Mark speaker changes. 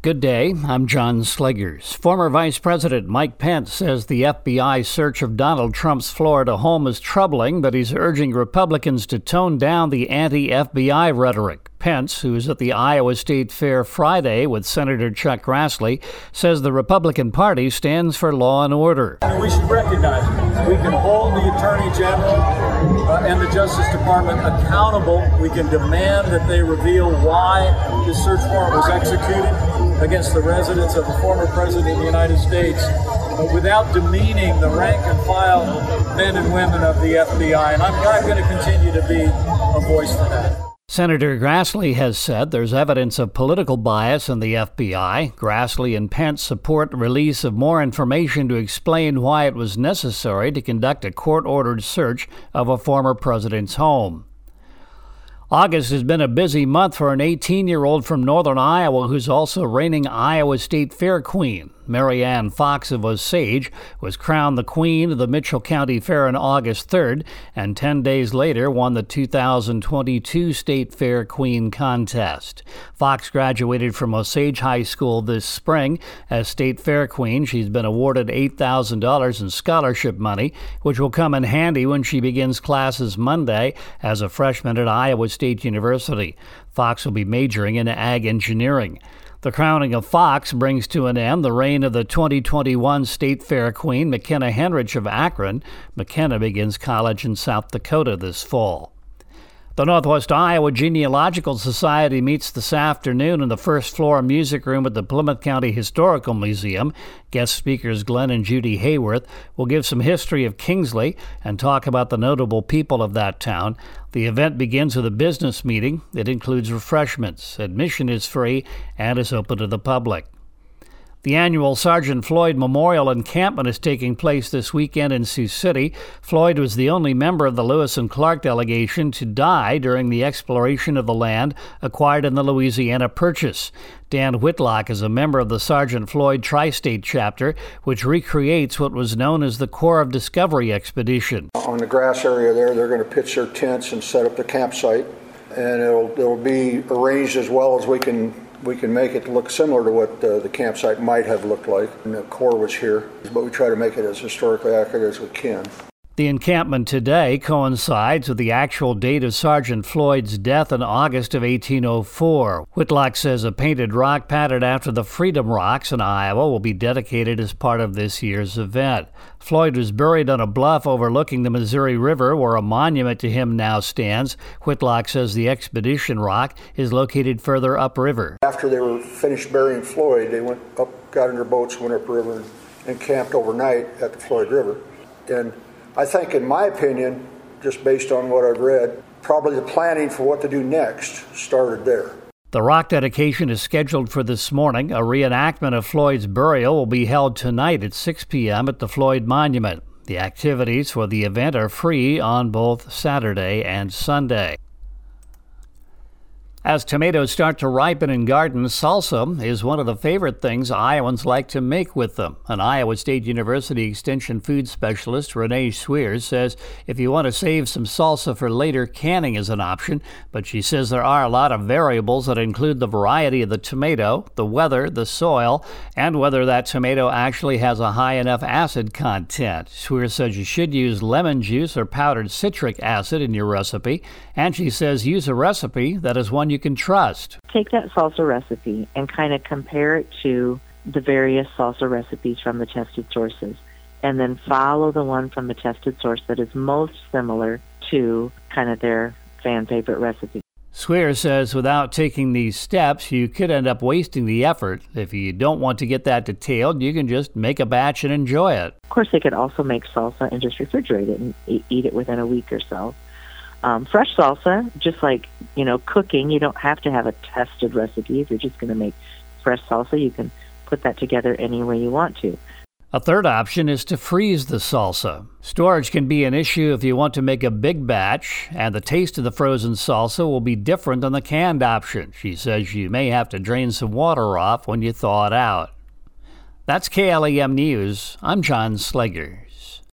Speaker 1: Good day. I'm John Sleggers. Former Vice President Mike Pence says the FBI search of Donald Trump's Florida home is troubling, but he's urging Republicans to tone down the anti-FBI rhetoric. Pence, who was at the Iowa State Fair Friday with Senator Chuck Grassley, says the Republican Party stands for law and order.
Speaker 2: We should recognize we can hold the Attorney General and the Justice Department accountable. We can demand that they reveal why this search warrant was executed against the residence of the former President of the United States, without demeaning the rank and file men and women of the FBI. And I'm going to continue to be a voice for that.
Speaker 1: Senator Grassley has said there's evidence of political bias in the FBI. Grassley and Pence support the release of more information to explain why it was necessary to conduct a court-ordered search of a former president's home. August has been a busy month for an 18-year-old from northern Iowa who's also reigning Iowa State Fair Queen. Mary Ann Fox of Osage was crowned the queen of the Mitchell County Fair on August 3rd, and 10 days later won the 2022 State Fair Queen contest. Fox graduated from Osage High School this spring. As State Fair Queen, she's been awarded $8,000 in scholarship money, which will come in handy when she begins classes Monday as a freshman at Iowa State University. Fox will be majoring in ag engineering. The crowning of Fox brings to an end the reign of the 2021 State Fair Queen, McKenna Henrich of Akron. McKenna begins college in South Dakota this fall. The Northwest Iowa Genealogical Society meets this afternoon in the first floor music room at the Plymouth County Historical Museum. Guest speakers Glenn and Judy Hayworth will give some history of Kingsley and talk about the notable people of that town. The event begins with a business meeting. It includes refreshments. Admission is free and is open to the public. The annual Sergeant Floyd Memorial Encampment is taking place this weekend in Sioux City. Floyd was the only member of the Lewis and Clark delegation to die during the exploration of the land acquired in the Louisiana Purchase. Dan Whitlock is a member of the Sergeant Floyd Tri-State chapter, which recreates what was known as the Corps of Discovery Expedition.
Speaker 3: On the grass area there, they're going to pitch their tents and set up the campsite, and it'll be arranged as well as we can make it look similar to what the campsite might have looked like. And the Corps was here, but we try to make it as historically accurate as we can.
Speaker 1: The encampment today coincides with the actual date of Sergeant Floyd's death in August of 1804. Whitlock says a painted rock patterned after the Freedom Rocks in Iowa will be dedicated as part of this year's event. Floyd was buried on a bluff overlooking the Missouri River, where a monument to him now stands. Whitlock says the Expedition Rock is located further upriver.
Speaker 3: After they were finished burying Floyd, they went up, got in their boats, went upriver, and camped overnight at the Floyd River. And I think, in my opinion, just based on what I've read, probably the planning for what to do next started there.
Speaker 1: The rock dedication is scheduled for this morning. A reenactment of Floyd's burial will be held tonight at 6 p.m. at the Floyd Monument. The activities for the event are free on both Saturday and Sunday. As tomatoes start to ripen in gardens, salsa is one of the favorite things Iowans like to make with them. An Iowa State University Extension food specialist, Renee Sweers, says if you want to save some salsa for later, canning is an option, but she says there are a lot of variables that include the variety of the tomato, the weather, the soil, and whether that tomato actually has a high enough acid content. Sweers says you should use lemon juice or powdered citric acid in your recipe, and she says use a recipe that is one you can trust.
Speaker 4: Take that salsa recipe and kind of compare it to the various salsa recipes from the tested sources, and then follow the one from the tested source that is most similar to kind of their fan favorite recipe.
Speaker 1: Swear says without taking these steps, you could end up wasting the effort. If you don't want to get that detailed, you can just make a batch and enjoy it.
Speaker 4: Of course, they could also make salsa and just refrigerate it and eat it within a week or so. Fresh salsa, just like, cooking, you don't have to have a tested recipe. If you're just going to make fresh salsa, you can put that together any way you want to.
Speaker 1: A third option is to freeze the salsa. Storage can be an issue if you want to make a big batch, and the taste of the frozen salsa will be different than the canned option. She says you may have to drain some water off when you thaw it out. That's KLEM News. I'm John Sleggers.